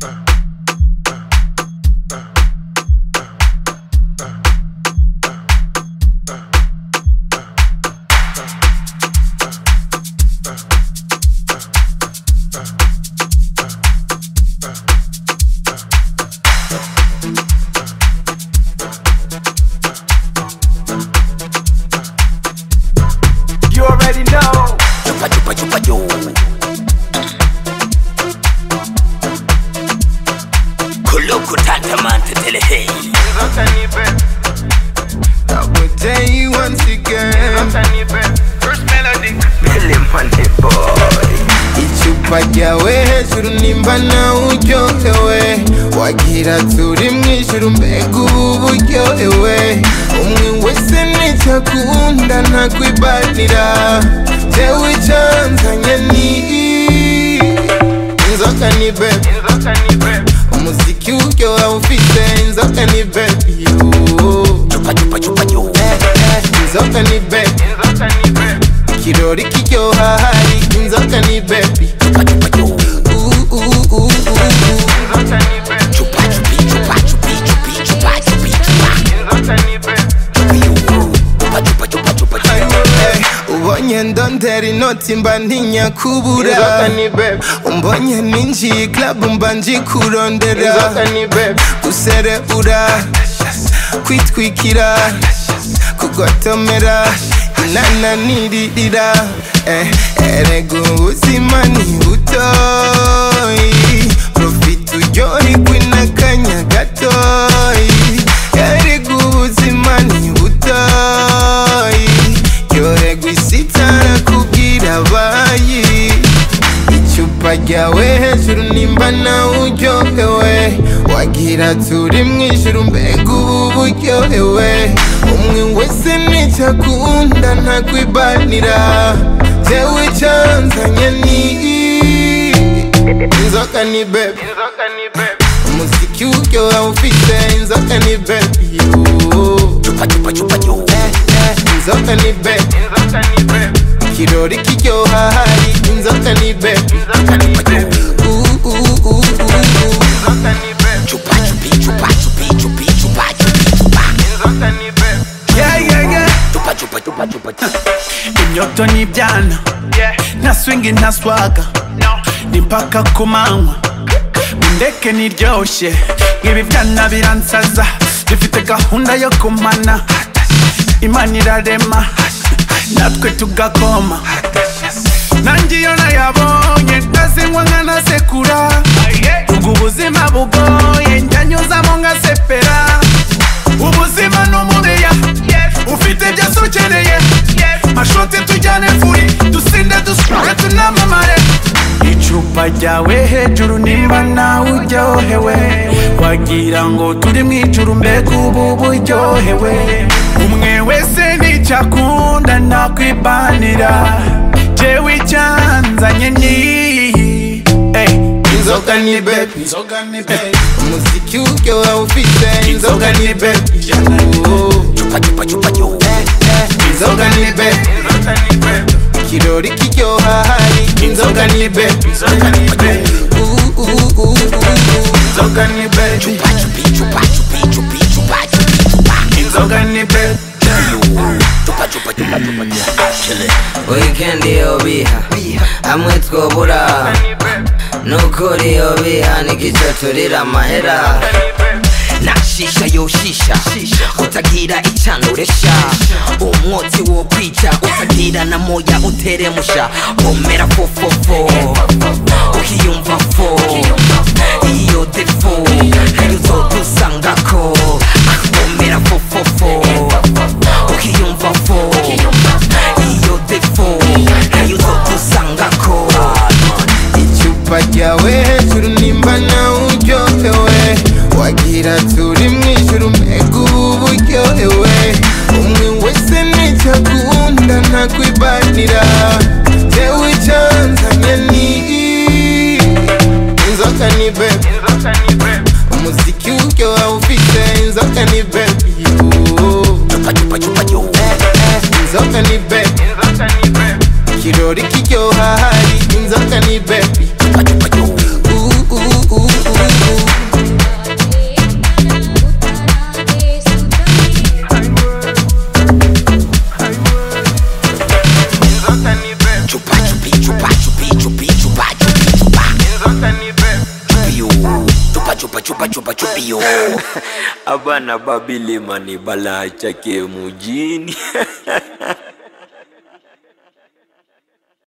You already know. Chupa yo. Kuluku tantamante telehe. I will tell you once again. First melody. Billy Money Boy. Ichupa ryawe hejuru nimba na uryohewe, wagira turi mwijuru mbega ubu buryohewe. Umwe wese nicyo akunda ntakwibanira, jewe icanzanye ni inzoka ni baby. Umuziki uryoha ufite inzoka ni baby. Chupa yo. Inzoka ni baby. Ikirori kiryoha hari inzoka ni baby. Chupa yo. Chupa. Ubonye ndondera inoti mba ntinya kubura, umbonye ninjiye club mba njikurondera, guserebura, kwitwikira, kugotomera, inananiririra, erega ubuzima ni butoyi, profite uryoherwe n'akanya gatoyi, erega ubuzima ni butoyi, ryoherwa isi itarakubwira abayi. Icupa ryawe hejuru nimba nawe uryohewe, wagira turi mwijuru mbega ubu buryohewe. Umwe wese nicyo akunda ntakwibanira, jewe icanzanye ni inzoka ni baby. Umuziki uryoha ufite inzoka ni baby. Chupa yo. Inzoka ni baby. Ikirori kiryoha hari inzoka ni baby. Chupa. Yeah. Chupa. Imyoto ni byana, nta swing nta swaga, ni mpaka ku manywa, ndeke niryoshye, ibi byana biransaza, bifite gahunda yo kumana, Imana irarema, natwe tugakoma, nanjye iyo nayabonye ndazinywa nkanasekura, ubwo ubuzima bugoye njyanyuzamo ngasepera, ubuzima n'umubeya, ufite byose ukeneye, mashoti tujyane furi, dusinde dusukure tunamamare. Icupa ryawe hejuru nimba nawe uryohewe, wagira ngo turi mwijuru mbega ubu buryohewe. Umwe wese nicyo akunda ntakwibanira, jewe icyanzanye ni inzoka ni baby. Umuziki uryoha ufite inzoka ni baby. Chupa yo. Inzoka ni baby. Ikirori kiryoha hari inzoka ni baby. inzoka ni baby. Chupa. Inzoka ni baby. Chupa. Weekend yo biha hamwe twobura, nukuri yo biha nikico turira amahera. Nashisha yo shisha, utagira icanuresha, umwotsi wo kwica, utagira na moya uteremusha, omera fofofo, ukiyumva fo, iyo defo, nayo uzodusangako, omera fofofo, ukiyumva fo, iyo defo, nayo uzodusangako. Icupa ryawe hejuru nimba nawe uryohewe, wagira turi mwijuru mbega ubu buryohewe. Umwe wese nicyo akunda ntakwibanira, jewe icanzanye ni inzoka ni baby. Umuziki uryoha ufite inzoka ni baby. Chupa yo. Inzoka ni baby. Ikirori kiryoha hari inzoka ni baby. Chupa yo. chupa yo. Abana babili mani bala chake mujini.